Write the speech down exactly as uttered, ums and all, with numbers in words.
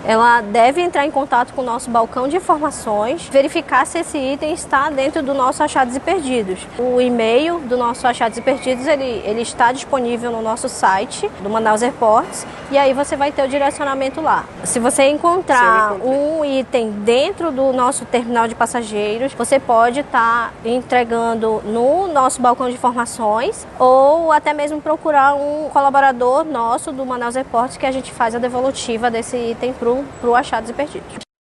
ela deve entrar em contato com o nosso balcão de informações, verificar se esse item está dentro do nosso Achados e Perdidos. O e-mail do nosso Achados e Perdidos, ele, ele está disponível no nosso site do Manaus Airports, e aí você vai ter o direcionamento lá. Se você encontrar um item dentro do nosso terminal de passageiros, você pode estar entregando no nosso balcão de informações ou até mesmo procurar um colaborador nosso do Manaus Airports, que a gente faz a devolutiva desse item para o Achados e Perdidos.